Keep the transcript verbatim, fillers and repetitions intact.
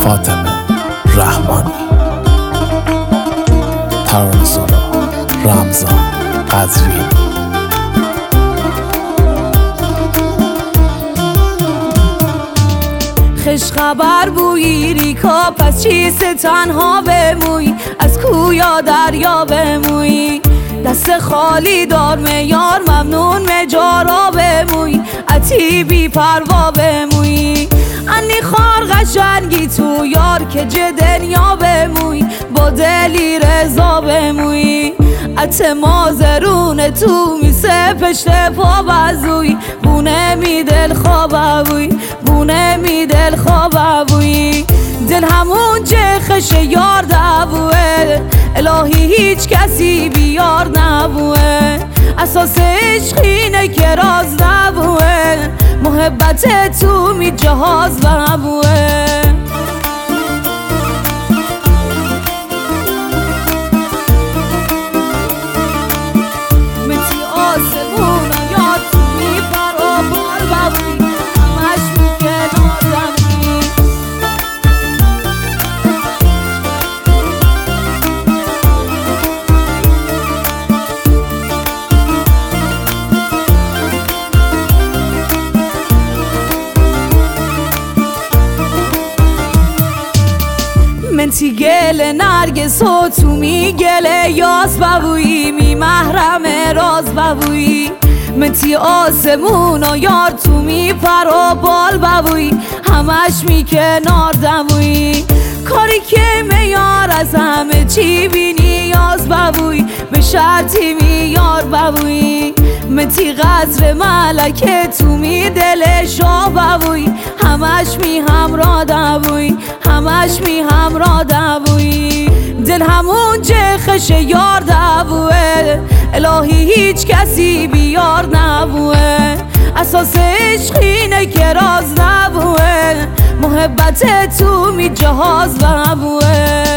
فاطمه رحمانی. ترانه سرا رمضان قدری. خش خبر بویی ریکا پس چیست تنها بموی، از کویا دریا بموی، دست خالی دار میار ممنون مجارا بموی، اتی بی پروا بموی، انی خار قشنگی تو یار که جه دنیا بموی، با دلی رضا بموی، ات مازرون تو میسه پشت پا بزوی، بونه می دل خواب بوی، بونه می دل خواب بوی، دل همون چه خش یار دبوه، الهی هیچ کسی بیار نبوه، اساس عشقینه که راز نبوه، محبت تو می جهاز ببوه. متی آسمون یا تو می برا بال ببوی، همش می کنار دمی. منتی گل نرگس و تو می گل یاز ببویی، می محرم راز ببویی، منتی آسمون و یار تو می پر و بال ببویی، همش می کنار دمویی، کاری که میار از همه چی بی نیاز ببویی، به شرطی میار ببویی، منتی قصر ملکه تو می دل شاه ببویی، همش می همراه دبویی، همش می همراه دبویی، دل همون چه خش یار دبوه، الهی هیچ کسی بیار نبوه، اساس عشقینه که راز نبوه، محبت تو می جهاز ببوه.